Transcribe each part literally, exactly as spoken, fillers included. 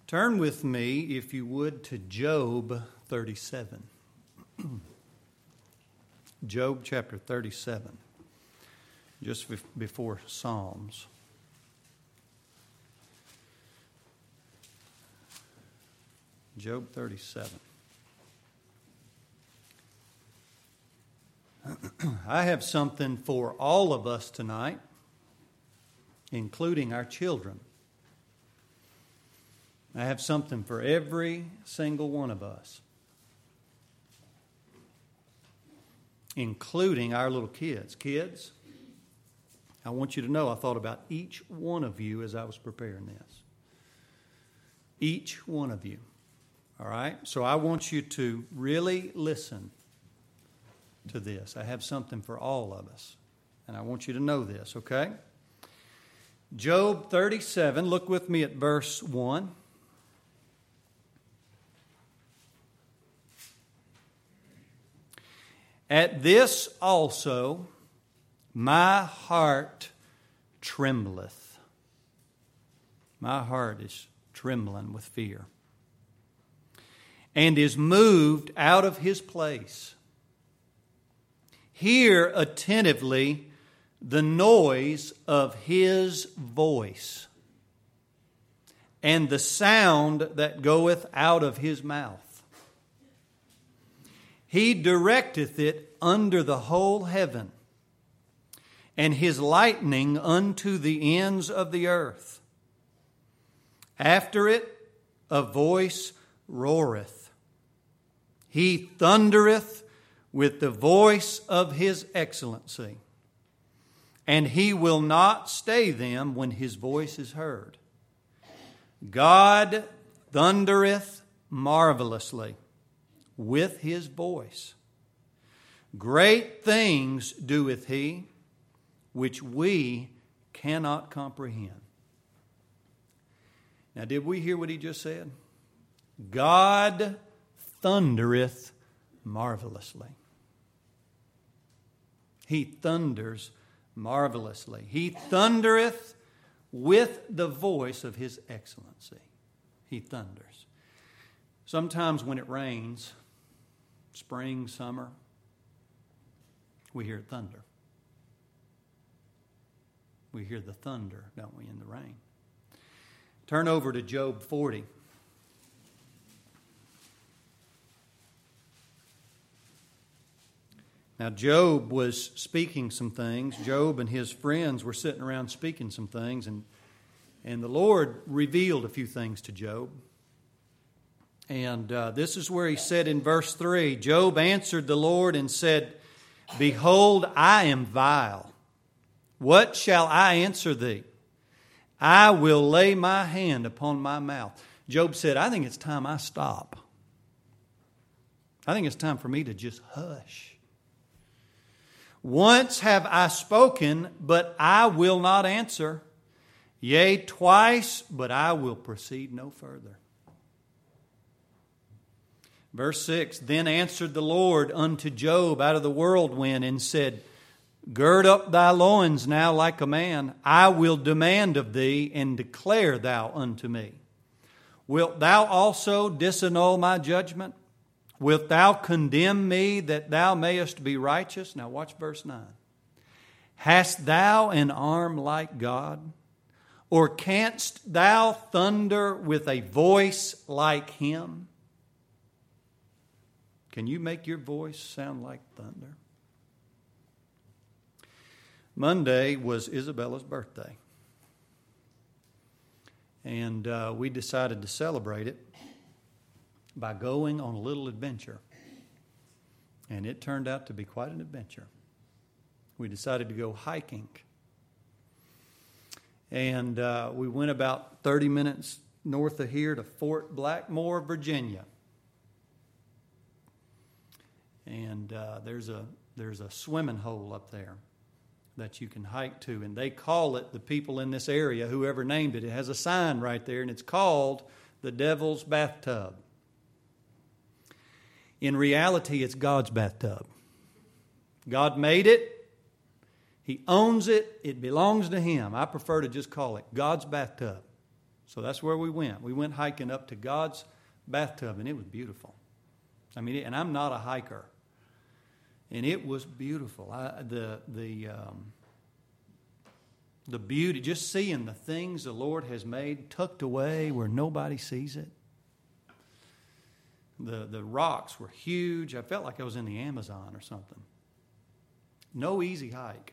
Turn with me, if you would, to Job thirty-seven. Job chapter thirty-seven, just before Psalms. Job thirty-seven. I have something for all of us tonight, including our children. I have something for every single one of us, including our little kids. Kids, I want you to know I thought about each one of you as I was preparing this. Each one of you. All right? So I want you to really listen to this. I have something for all of us, and I want you to know this, okay? Job thirty-seven, look with me at verse one. At this also my heart trembleth. My heart is trembling with fear, and is moved out of his place. Hear attentively the noise of his voice, and the sound that goeth out of his mouth. He directeth it under the whole heaven, and his lightning unto the ends of the earth. After it a voice roareth. He thundereth with the voice of his excellency, and he will not stay them when his voice is heard. God thundereth marvelously with his voice. Great things doeth he, which we cannot comprehend. Now, did we hear what he just said? God thundereth marvelously. He thunders marvelously. He thundereth with the voice of his excellency. He thunders. Sometimes when it rains, spring, summer, we hear thunder. We hear the thunder, don't we, in the rain. Turn over to Job forty. Now, Job was speaking some things. Job and his friends were sitting around speaking some things, and, and the Lord revealed a few things to Job. And uh, this is where he said in verse three, Job answered the Lord and said, Behold, I am vile. What shall I answer thee? I will lay my hand upon my mouth. Job said, I think it's time I stop. I think it's time for me to just hush. Once have I spoken, but I will not answer. Yea, twice, but I will proceed no further. Verse six, Then answered the Lord unto Job out of the whirlwind and said, Gird up thy loins now like a man. I will demand of thee, and declare thou unto me. Wilt thou also disannul my judgment? Wilt thou condemn me that thou mayest be righteous? Now watch verse nine. Hast thou an arm like God? Or canst thou thunder with a voice like him? Can you make your voice sound like thunder? Monday was Isabella's birthday. And uh, we decided to celebrate it by going on a little adventure. And it turned out to be quite an adventure. We decided to go hiking. And uh, we went about thirty minutes north of here to Fort Blackmore, Virginia. And uh, there's a there's a swimming hole up there that you can hike to. And they call it, the people in this area, whoever named it, it has a sign right there, and it's called the Devil's Bathtub. In reality, it's God's bathtub. God made it. He owns it. It belongs to Him. I prefer to just call it God's bathtub. So that's where we went. We went hiking up to God's bathtub, and it was beautiful. I mean, and I'm not a hiker. And it was beautiful. I, the the um, the beauty, just seeing the things the Lord has made tucked away where nobody sees it. The the rocks were huge. I felt like I was in the Amazon or something. No easy hike.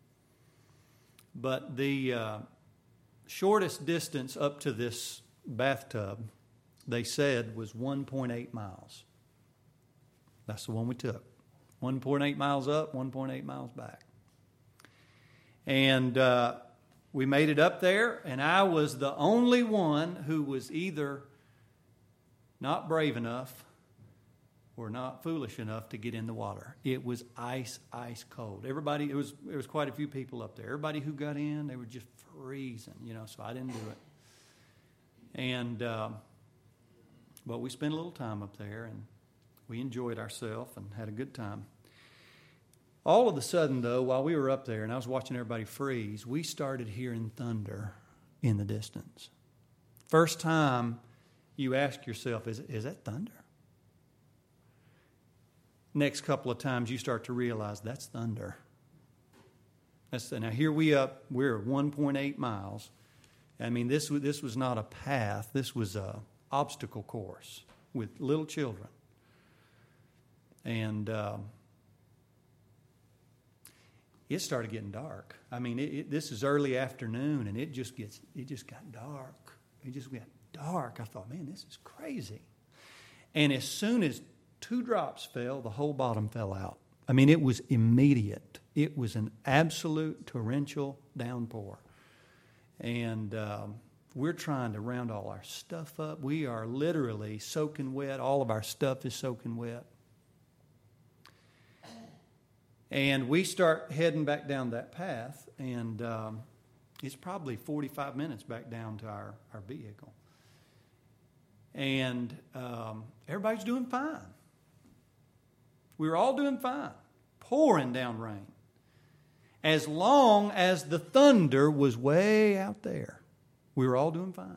But the uh, shortest distance up to this bathtub, they said, was one point eight miles. That's the one we took. one point eight miles up, one point eight miles back. And uh, we made it up there, and I was the only one who was either not brave enough or not foolish enough to get in the water. It was ice, ice cold. Everybody, it was there was quite a few people up there. Everybody who got in, they were just freezing, you know, so I didn't do it. And, uh, but we spent a little time up there, and we enjoyed ourselves and had a good time. All of a sudden, though, while we were up there and I was watching everybody freeze, we started hearing thunder in the distance. First time you ask yourself, is, is that thunder? Next couple of times you start to realize that's thunder. That's the, now here we up, we're at one point eight miles. I mean, this, this was not a path. This was a obstacle course with little children. And um, it started getting dark. I mean, it, it, this is early afternoon, and it just gets it just got dark. It just got dark. I thought, man, this is crazy. And as soon as two drops fell, the whole bottom fell out. I mean, it was immediate. It was an absolute torrential downpour. And um, we're trying to round all our stuff up. We are literally soaking wet. All of our stuff is soaking wet. And we start heading back down that path, and um, it's probably forty-five minutes back down to our, our vehicle. And um, everybody's doing fine. We were all doing fine, pouring down rain. As long as the thunder was way out there, we were all doing fine.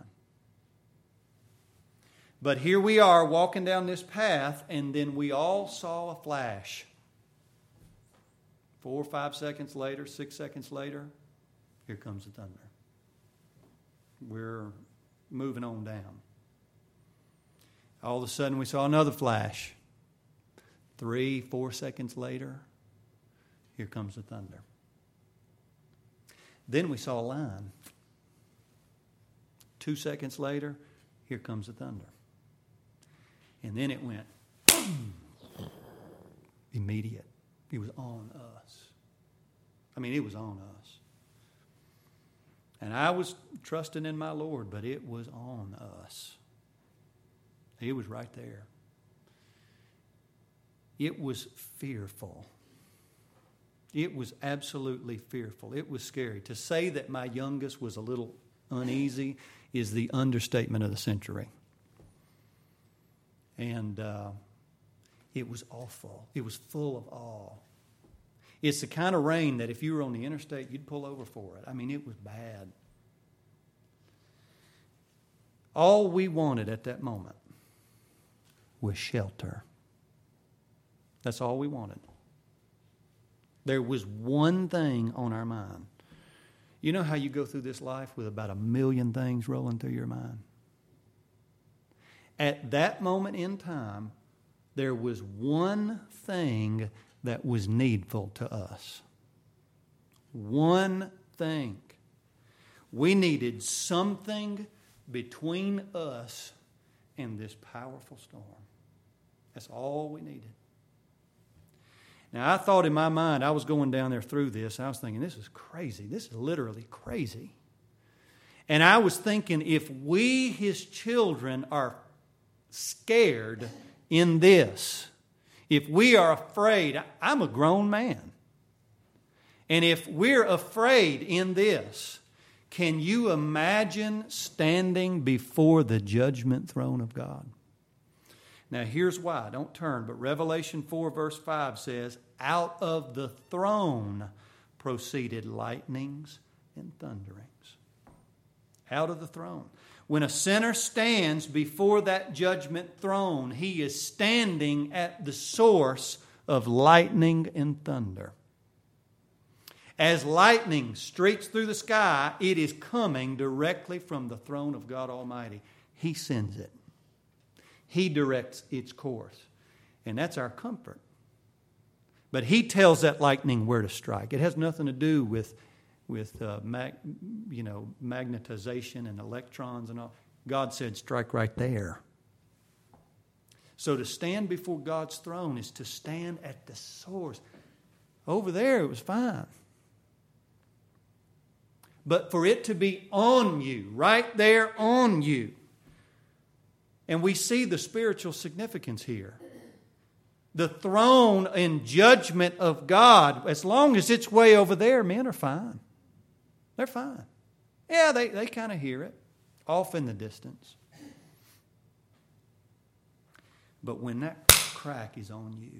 But here we are walking down this path, and then we all saw a flash. Four or five seconds later, six seconds later, here comes the thunder. We're moving on down. All of a sudden, we saw another flash. Three, four seconds later, here comes the thunder. Then we saw a line. Two seconds later, here comes the thunder. And then it went boom, immediate. It was on us. I mean, it was on us. And I was trusting in my Lord, but it was on us. He was right there. It was fearful. It was absolutely fearful. It was scary. To say that my youngest was a little uneasy is the understatement of the century. And uh, it was awful. It was full of awe. It's the kind of rain that if you were on the interstate, you'd pull over for it. I mean, it was bad. All we wanted at that moment was shelter. That's all we wanted. There was one thing on our mind. You know how you go through this life with about a million things rolling through your mind? At that moment in time, there was one thing that was needful to us. One thing. We needed something between us and this powerful storm. That's all we needed. Now, I thought in my mind, I was going down there through this, I was thinking, this is crazy. This is literally crazy. And I was thinking, if we, His children, are scared in this, if we are afraid, I'm a grown man. And if we're afraid in this, can you imagine standing before the judgment throne of God? Now here's why. Don't turn. But Revelation four verse five says, out of the throne proceeded lightnings and thunderings. Out of the throne. When a sinner stands before that judgment throne, he is standing at the source of lightning and thunder. As lightning streaks through the sky, it is coming directly from the throne of God Almighty. He sends it. He directs its course. And that's our comfort. But He tells that lightning where to strike. It has nothing to do with, with uh, mag, you know, magnetization and electrons and all. God said, strike right there. So to stand before God's throne is to stand at the source. Over there, it was fine. But for it to be on you, right there on you. And we see the spiritual significance here. The throne and judgment of God, as long as it's way over there, men are fine. They're fine. Yeah, they, they kind of hear it, off in the distance. But when that crack is on you,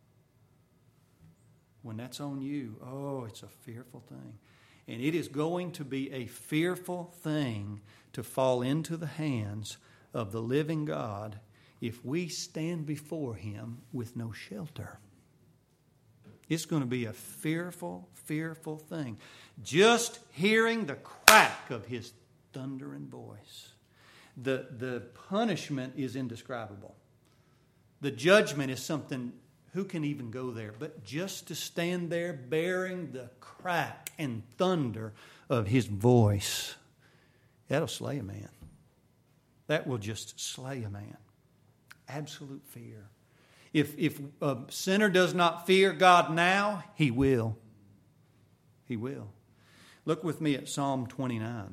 when that's on you, oh, it's a fearful thing. And it is going to be a fearful thing to fall into the hands of the living God if we stand before Him with no shelter. It's going to be a fearful, fearful thing. Just hearing the crack of His thundering voice. The, the punishment is indescribable. The judgment is something, who can even go there? But just to stand there bearing the crack and thunder of His voice, that'll slay a man. That will just slay a man. Absolute fear. If, if a sinner does not fear God now, he will. He will. Look with me at Psalm twenty-nine.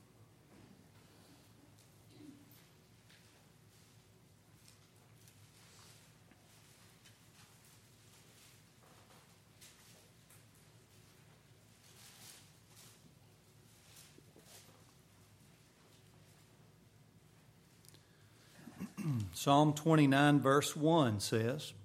Psalm twenty-nine verse one says,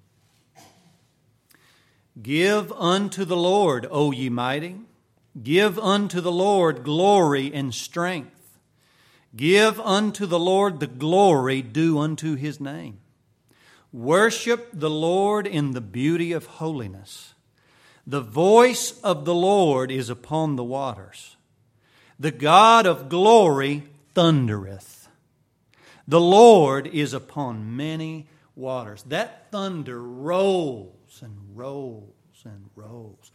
Give unto the Lord, O ye mighty, give unto the Lord glory and strength. Give unto the Lord the glory due unto His name. Worship the Lord in the beauty of holiness. The voice of the Lord is upon the waters. The God of glory thundereth. The Lord is upon many waters. That thunder rolls and rolls and rolls.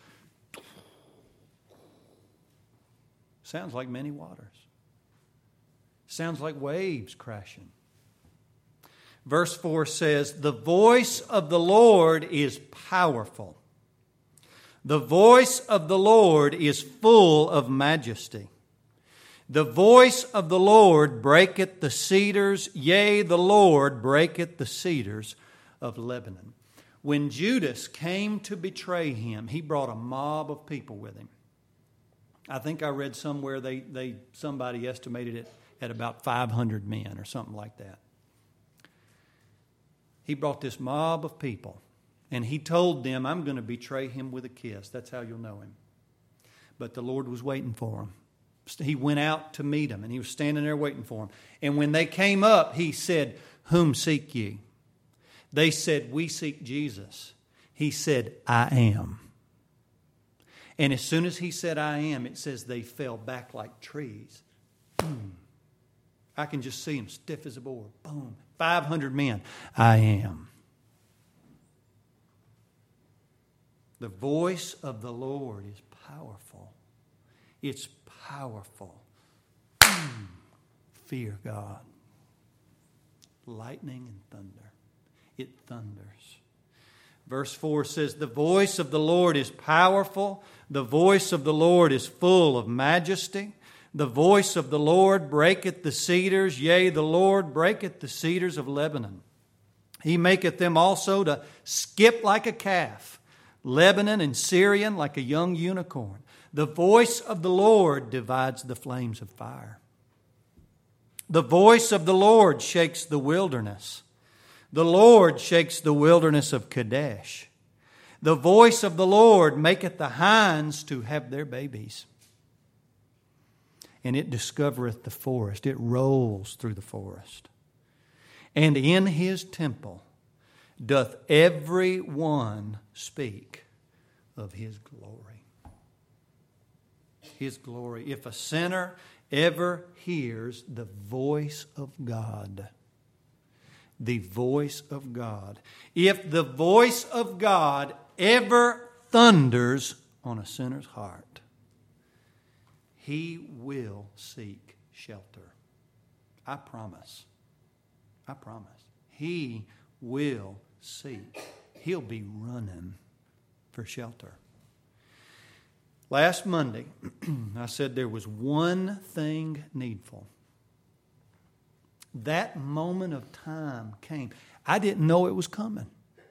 Sounds like many waters. Sounds like waves crashing. Verse four says, The voice of the Lord is powerful. The voice of the Lord is full of majesty. The voice of the Lord breaketh the cedars, yea, the Lord breaketh the cedars of Lebanon. When Judas came to betray Him, he brought a mob of people with him. I think I read somewhere they, they somebody estimated it at about five hundred men or something like that. He brought this mob of people, and he told them, I'm going to betray Him with a kiss. That's how you'll know Him. But the Lord was waiting for him. He went out to meet them, and He was standing there waiting for them. And when they came up, He said, Whom seek ye? They said, We seek Jesus. He said, I am. And as soon as He said, I am, it says they fell back like trees. Boom. I can just see them stiff as a board. Boom. five hundred men. I am. The voice of the Lord is powerful. It's powerful. Fear God. Lightning and thunder. It thunders. Verse four says, The voice of the Lord is powerful. The voice of the Lord is full of majesty. The voice of the Lord breaketh the cedars. Yea, the Lord breaketh the cedars of Lebanon. He maketh them also to skip like a calf. Lebanon and Syrian like a young unicorn. The voice of the Lord divides the flames of fire. The voice of the Lord shakes the wilderness. The Lord shakes the wilderness of Kadesh. The voice of the Lord maketh the hinds to have their babies. and it discovereth the forest. It rolls through the forest. And in His temple doth every one speak of His glory. His glory. If a sinner ever hears the voice of God, the voice of God, if the voice of God ever thunders on a sinner's heart, he will seek shelter. I promise. I promise. He will seek. He'll be running for shelter. Last Monday, I said there was one thing needful. That moment of time came. I didn't know it was coming.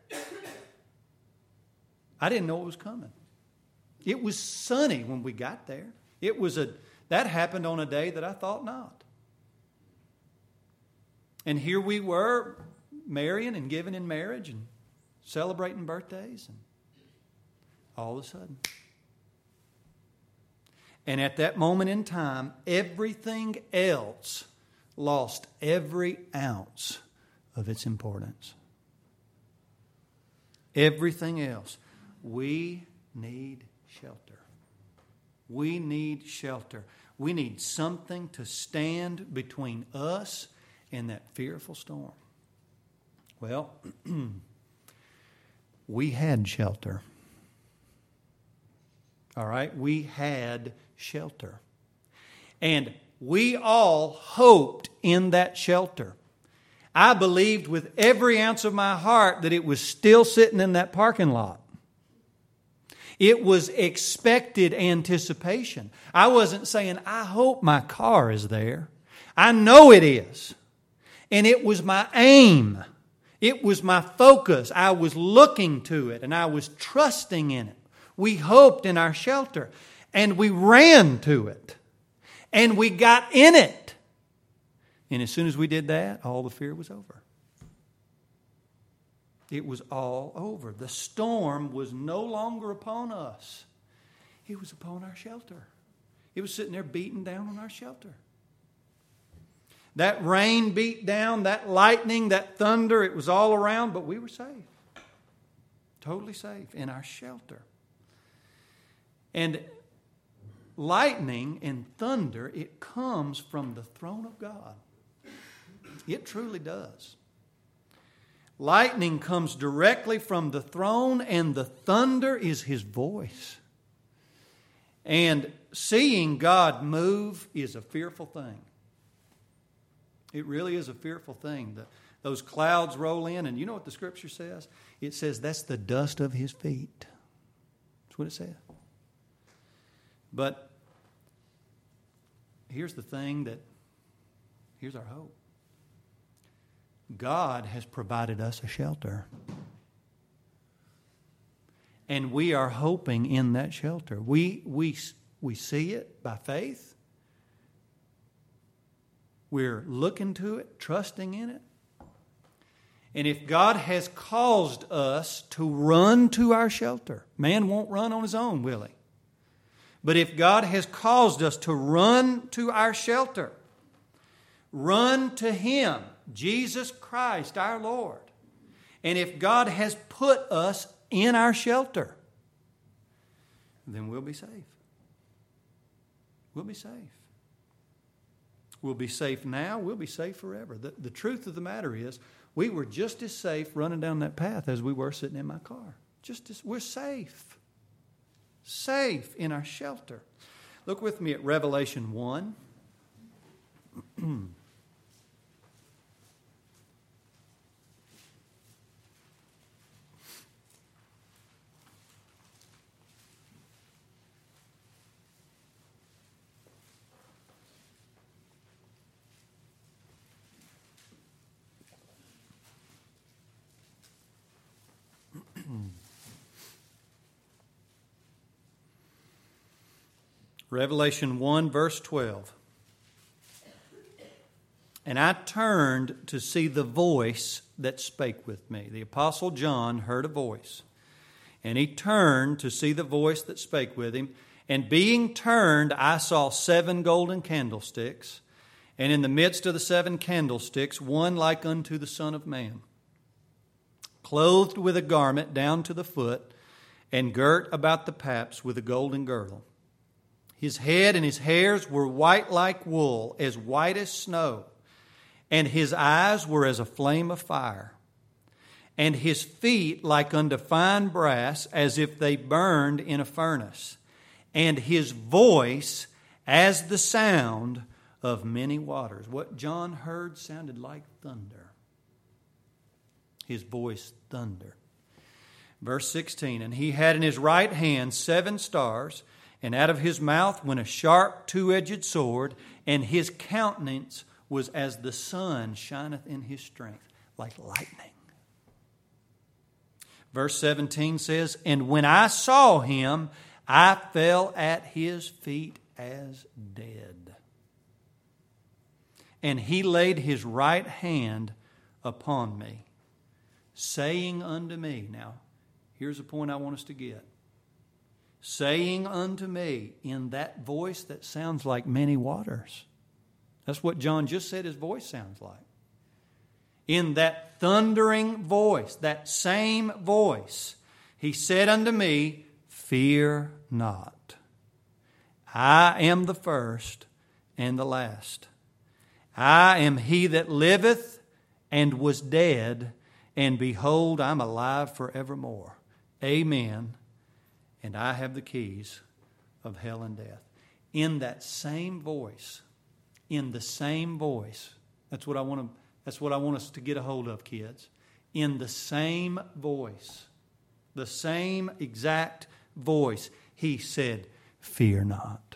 I didn't know it was coming. It was sunny when we got there. It was a that happened on a day that I thought not. And here we were, marrying and giving in marriage and celebrating birthdays, and all of a sudden. And at that moment in time, everything else lost every ounce of its importance. Everything else. We need shelter. We need shelter. We need something to stand between us and that fearful storm. Well, we had shelter. All right? We had shelter. And we all hoped in that shelter. I believed with every ounce of my heart that it was still sitting in that parking lot. It was expected anticipation. I wasn't saying, I hope my car is there. I know it is. And it was my aim. It was my focus. I was looking to it and I was trusting in it. We hoped in our shelter and we ran to it and we got in it. And as soon as we did that, all the fear was over. It was all over. The storm was no longer upon us. It was upon our shelter. It was sitting there beating down on our shelter. That rain beat down, that lightning, that thunder, it was all around, but we were safe. Totally safe in our shelter. And lightning and thunder, it comes from the throne of God. It truly does. Lightning comes directly from the throne, and the thunder is His voice. And seeing God move is a fearful thing. It really is a fearful thing. The, those clouds roll in, and you know what the Scripture says? It says that's the dust of His feet. That's what it says. But here's the thing that, here's our hope. God has provided us a shelter. And we are hoping in that shelter. We, we, we see it by faith. We're looking to it, trusting in it. And if God has caused us to run to our shelter, man won't run on his own, will he? But if God has caused us to run to our shelter, run to Him, Jesus Christ our Lord. And if God has put us in our shelter, then we'll be safe. We'll be safe. We'll be safe now. We'll be safe forever. The, the truth of the matter is, we were just as safe running down that path as we were sitting in my car. Just as we're safe. Safe in our shelter. Look with me at Revelation one. Revelation one, verse twelve. And I turned to see the voice that spake with me. The Apostle John heard a voice. And he turned to see the voice that spake with him. And being turned, I saw seven golden candlesticks, and in the midst of the seven candlesticks, one like unto the Son of Man, clothed with a garment down to the foot, and girt about the paps with a golden girdle. His head and his hairs were white like wool, as white as snow, and his eyes were as a flame of fire, and his feet like unto fine brass, as if they burned in a furnace, and his voice as the sound of many waters. What John heard sounded like thunder. His voice, thunder. Verse sixteen, and he had in his right hand seven stars, and out of his mouth went a sharp two-edged sword, and his countenance was as the sun shineth in his strength, like lightning. Verse seventeen says, and when I saw him, I fell at his feet as dead. And he laid his right hand upon me, saying unto me, now, here's the point I want us to get. Saying unto me in that voice that sounds like many waters. That's what John just said his voice sounds like. In that thundering voice, that same voice, he said unto me, fear not. I am the first and the last. I am he that liveth and was dead, and behold, I'm alive forevermore. Amen. And I have the keys of hell and death. In that same voice, in the same voice, that's what I want to, that's what I want us to get a hold of, kids. In the same voice, the same exact voice, he said, fear not.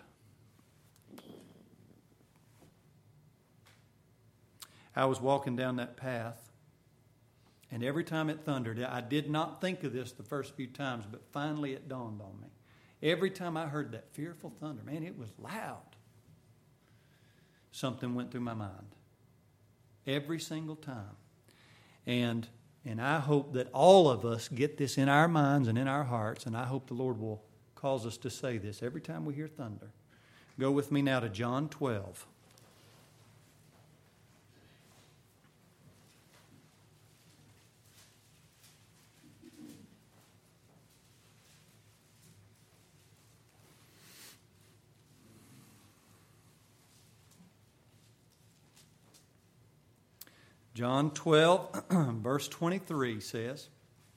I was walking down that path, and every time it thundered, I did not think of this the first few times, but finally it dawned on me. Every time I heard that fearful thunder, man, it was loud. Something went through my mind. Every single time. And, and I hope that all of us get this in our minds and in our hearts, and I hope the Lord will cause us to say this every time we hear thunder. Go with me now to John twelve. John twelve, verse twenty-three says,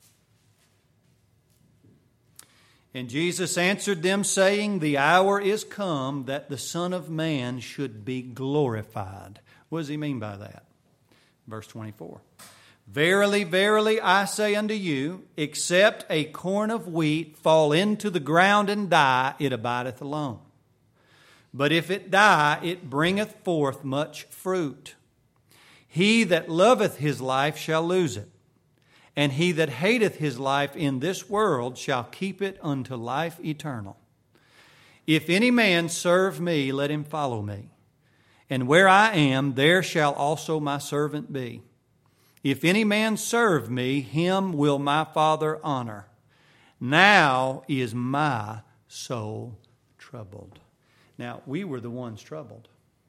and Jesus answered them, saying, the hour is come that the Son of Man should be glorified. What does he mean by that? Verse twenty-four. Verily, verily, I say unto you, except a corn of wheat fall into the ground and die, it abideth alone. But if it die, it bringeth forth much fruit. He that loveth his life shall lose it, and he that hateth his life in this world shall keep it unto life eternal. If any man serve me, let him follow me. And where I am, there shall also my servant be. If any man serve me, him will my Father honor. Now is my soul troubled. Now, we were the ones troubled.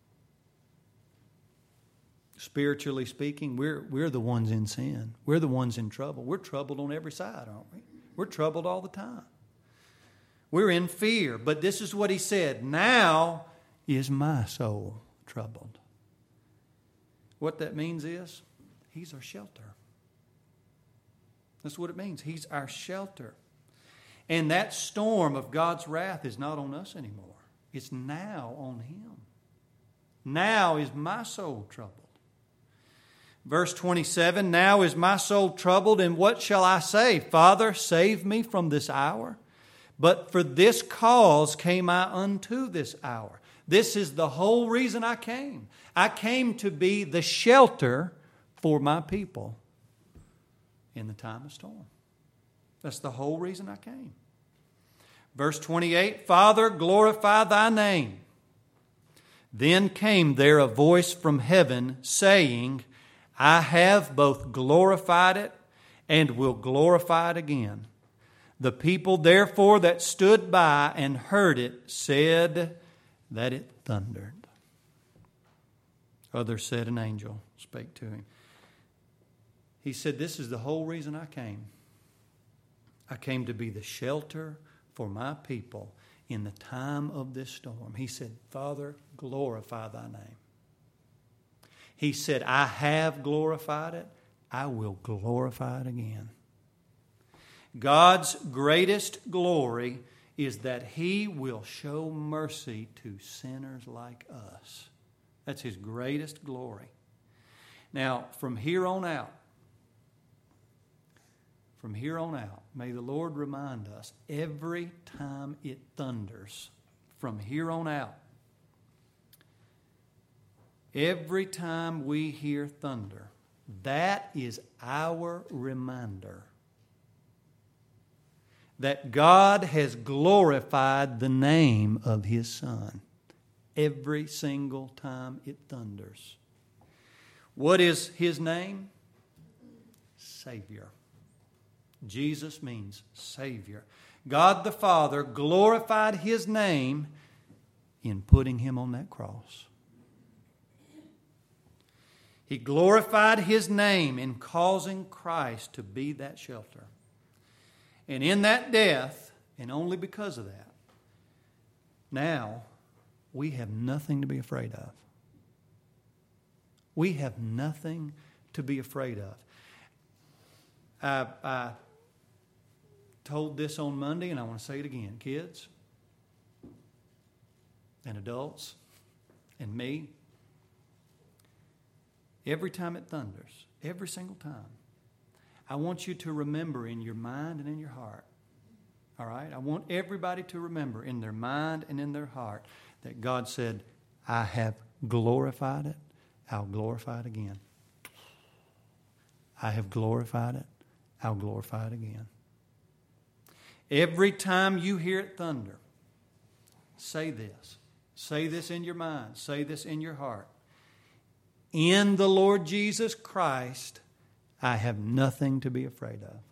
Spiritually speaking, we're, we're the ones in sin. We're the ones in trouble. We're troubled on every side, aren't we? We're troubled all the time. We're in fear. But this is what he said, now is my soul troubled. What that means is, he's our shelter. That's what it means. He's our shelter. And that storm of God's wrath is not on us anymore. It's now on him. Now is my soul troubled. Verse twenty-seven, now is my soul troubled, and what shall I say? Father, save me from this hour. But for this cause came I unto this hour. This is the whole reason I came. I came to be the shelter for my people in the time of storm. That's the whole reason I came. Verse twenty-eight, Father, glorify thy name. Then came there a voice from heaven saying, I have both glorified it and will glorify it again. The people therefore that stood by and heard it said that it thundered. Others said an angel spake to him. He said, this is the whole reason I came. I came to be the shelter for my people in the time of this storm. He said, Father, glorify thy name. He said, I have glorified it. I will glorify it again. God's greatest glory is that He will show mercy to sinners like us. That's His greatest glory. Now, from here on out, from here on out, may the Lord remind us every time it thunders, from here on out, every time we hear thunder, that is our reminder that God has glorified the name of His Son every single time it thunders. What is His name? Savior. Jesus means Savior. God the Father glorified His name in putting Him on that cross. He glorified His name in causing Christ to be that shelter. And in that death, and only because of that, now we have nothing to be afraid of. We have nothing to be afraid of. I, I told this on Monday, and I want to say it again. Kids and adults and me, every time it thunders, every single time, I want you to remember in your mind and in your heart, all right? I want everybody to remember in their mind and in their heart that God said, I have glorified it. I'll glorify it again. I have glorified it. I'll glorify it again. Every time you hear it thunder, say this. Say this in your mind. Say this in your heart. In the Lord Jesus Christ, I have nothing to be afraid of.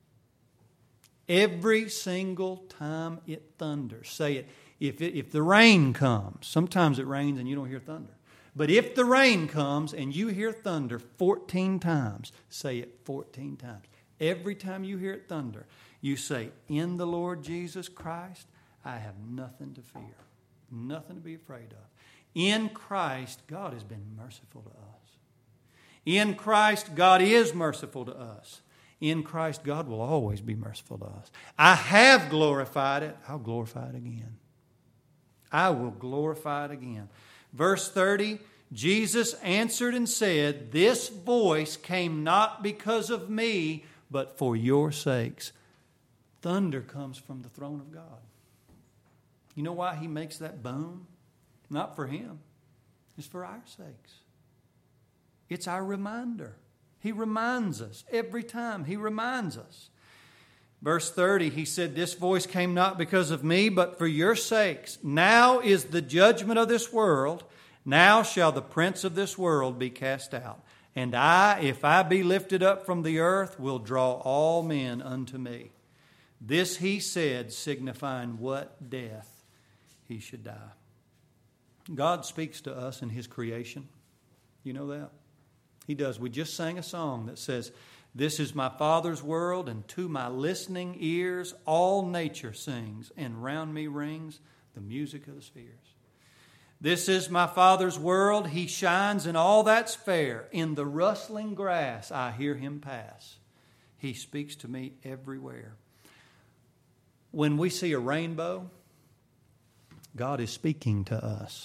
Every single time it thunders, say it. If, it, if the rain comes, sometimes it rains and you don't hear thunder. But if the rain comes and you hear thunder fourteen times, say it fourteen times. Every time you hear it thunder, you say, in the Lord Jesus Christ, I have nothing to fear, nothing to be afraid of. In Christ, God has been merciful to us. In Christ, God is merciful to us. In Christ, God will always be merciful to us. I have glorified it. I'll glorify it again. I will glorify it again. Verse thirty, Jesus answered and said, this voice came not because of me, but for your sakes. Thunder comes from the throne of God. You know why He makes that boom? Not for Him. It's for our sakes. It's our reminder. He reminds us every time. He reminds us. Verse thirty, He said, this voice came not because of me, but for your sakes. Now is the judgment of this world. Now shall the prince of this world be cast out. And I, if I be lifted up from the earth, will draw all men unto me. This He said, signifying what death He should die. God speaks to us in His creation. You know that? He does. We just sang a song that says, this is my Father's world, and to my listening ears all nature sings, and round me rings the music of the spheres. This is my Father's world. He shines in all that's fair. In the rustling grass I hear Him pass. He speaks to me everywhere. When we see a rainbow, God is speaking to us.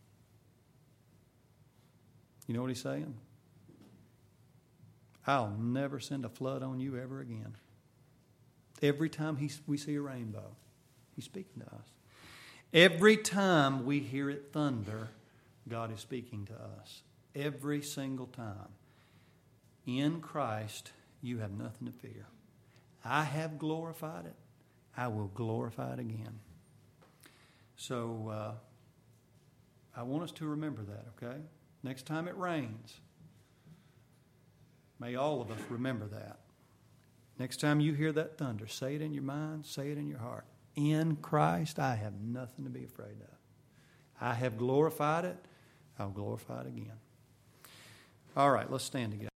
You know what He's saying? I'll never send a flood on you ever again. Every time he, we see a rainbow, He's speaking to us. Every time we hear it thunder, God is speaking to us. Every single time. In Christ, you have nothing to fear. I have glorified it. I will glorify it again. So, uh, I want us to remember that, okay? Next time it rains, may all of us remember that. Next time you hear that thunder, say it in your mind, say it in your heart. In Christ, I have nothing to be afraid of. I have glorified it. I'll glorify it again. All right, let's stand together.